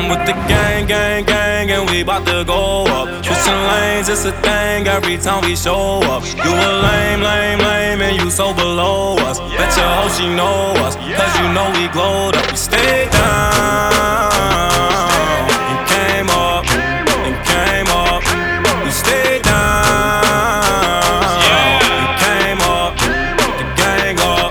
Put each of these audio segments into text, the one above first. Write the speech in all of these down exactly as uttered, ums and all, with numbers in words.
I'm with the gang, gang, gang, and we bout to go up. Switching lanes, it's a thing every time we show up. You a lame, lame, lame, and you so below us. Bet your hoe she know us, cause you know we glowed up. We stayed down and came up, and came up. We stayed down and came up, the gang up.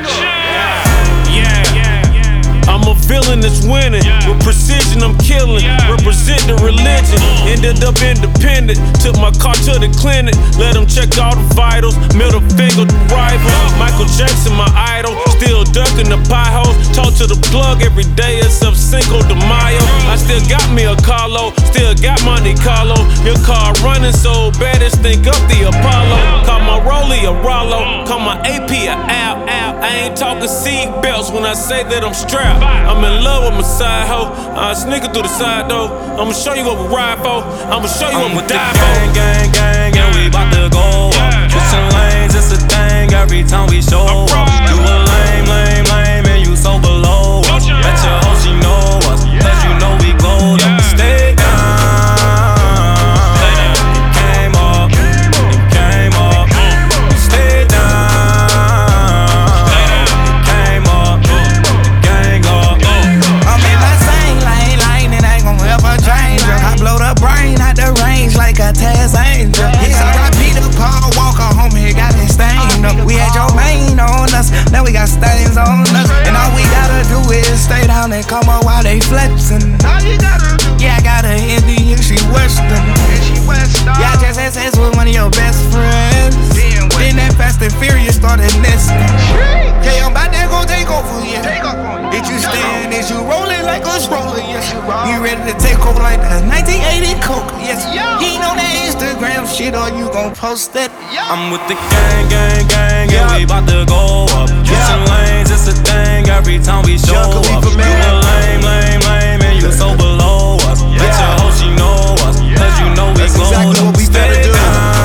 Yeah, I'm a villain that's winning. With precision I'm killing, represent the religion. Ended up independent, took my car to the clinic. Let them check all the vitals, middle finger to rival. Michael Jackson my idol, still ducking the potholes. Talk to the plug every day except Cinco de Mayo. I still got me a Carlo, still got Monte Carlo. Your car running so bad it's think up the Apollo. Call my Rollie a Rollo, call my A P a Al. I ain't talking seat belts when I say that I'm strapped. I'm in love with my side hoe, I sneak it through the side door. I'ma show you what we ride for, I'ma show you I'm what with we the die gang, for. gang, gang, and we bout to go up. Switching lanes, it's a thing every time we show up. You a lame, lame, lame, and you so below us. Bet your hoe she know us, cause you know we glowed up. Stay down, and came up, and came up. We stayed down, and came up, the gang up. I'm in my same lane, lane, and ain't gon' ever change. I blow the brain out the range like a Taz Angel. It's R I P to Paul Walker, homie, got it stained up. We had your main on us, now we got stains on us. And all we gotta do is stay down and come up while they flexin'. Yeah, I got a Indian, she Western. Yeah, I just had sex with one of your best friends. Then that Fast and Furious started nesting. Yeah, I'm about to go take over, yeah. Did you stand? Is you rolling like a stroller? Yes, you ready to take over like the nineteen eighty Coke? Yes, you ain't on that Instagram shit or you gon' post it. I'm with the gang, gang, gang, and we bout to go up. Switching lanes, it's a thing every time we show up. You a lame, lame, lame, and you so below us. Bet your hoe she know us, cause you know we glowed exactly up. what we better do.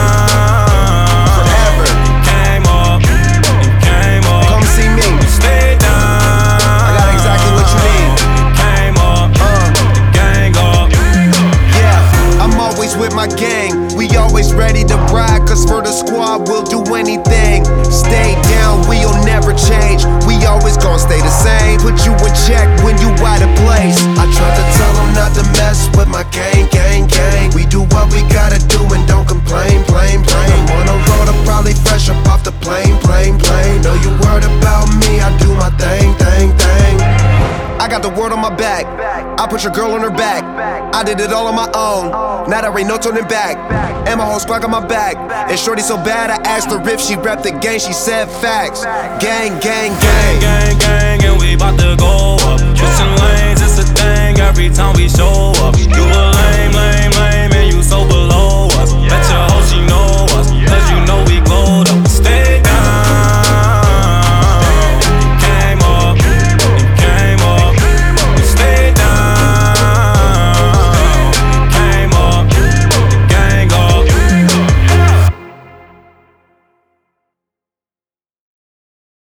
Forever. And came up, and came up. Come see me. Stay down. I got exactly what you need. And came up, Uh. the gang up. Yeah, I'm always with my gang. We always ready to ride, cause for the squad we'll do anything. Stay down, we'll never change. We always gon' stay the same. Put you in check when you out of place. I try to tell them not to mess with my gang, gang, gang. We do what we gotta do and don't complain, plain, plain. I'm on the road, I'm probably fresh up off the plane, plane, plane. Know you worried about me, I do my thing, thing, thing. I got the word on my back, I put your girl on her back. I did it all on my own, now there ain't no turning back. And my whole squad got my back. And shorty so bad, I asked her if she rep the gang, she said facts. Gang, gang, gang. Gang, gang, and we bout to go up.